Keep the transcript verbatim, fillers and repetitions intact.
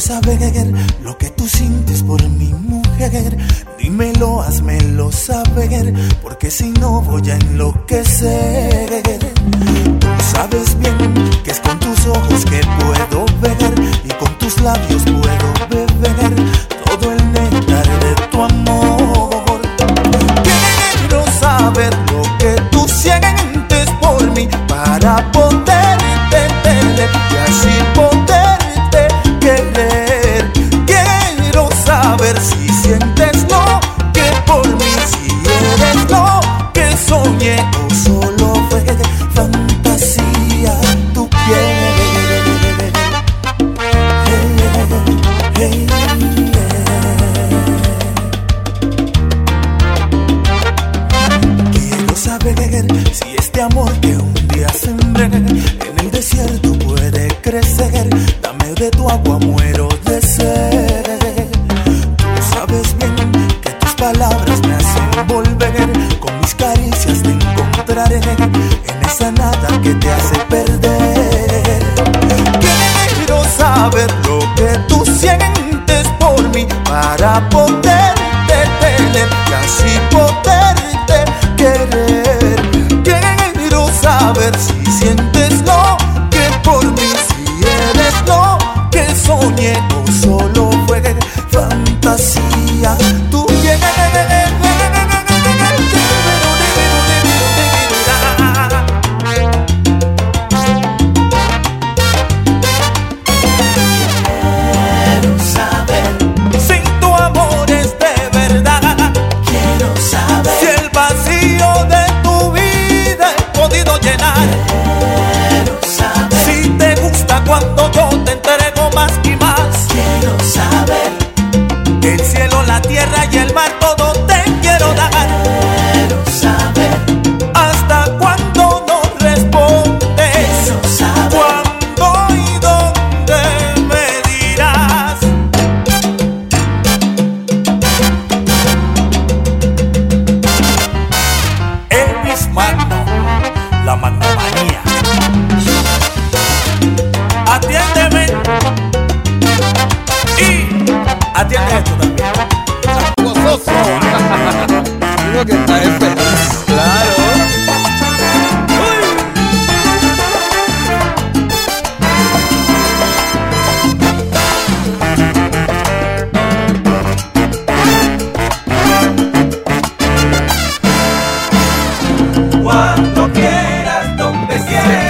saber lo que tú sientes por mi mujer. Dímelo, házmelo saber, porque si no voy a enloquecer. Tú sabes bien que es con tus ojos que puedo ver y con tus labios puedo beber todo el néctar de tu amor. Quiero saber lo que tú sientes por mí para poderte tener y así poderte querer. Quiero saber si sientes lo que por mí, si eres lo que soñé o solo fue fantasía tu piel. Hey, hey, yeah. Quiero saber si este amor que un día sembré en el desierto puede crecer. Dame de tu agua, muero de sed. Tú sabes bien que tus palabras me hacen volver. Con mis caricias te encontraré en esa nada que te hace perder. Quiero saber lo que tú sientes por mí para poderte tener y así poderte querer. Quiero saber si sientes lo que por mí, si eres lo que soñé o solo fue fantasía tu piel. Cuando yo te entrego más y más, quiero saber. El cielo, la tierra y el mar, todo te quiero dar. Quiero saber. Hasta cuando no respondes. Quiero saber. Cuándo y dónde me dirás. Elvis Magno, la magnomanía. Atiéndeme y atiende esto también. Gozoso. Digo que está en feliz. Claro. Cuando quieras, donde quieras.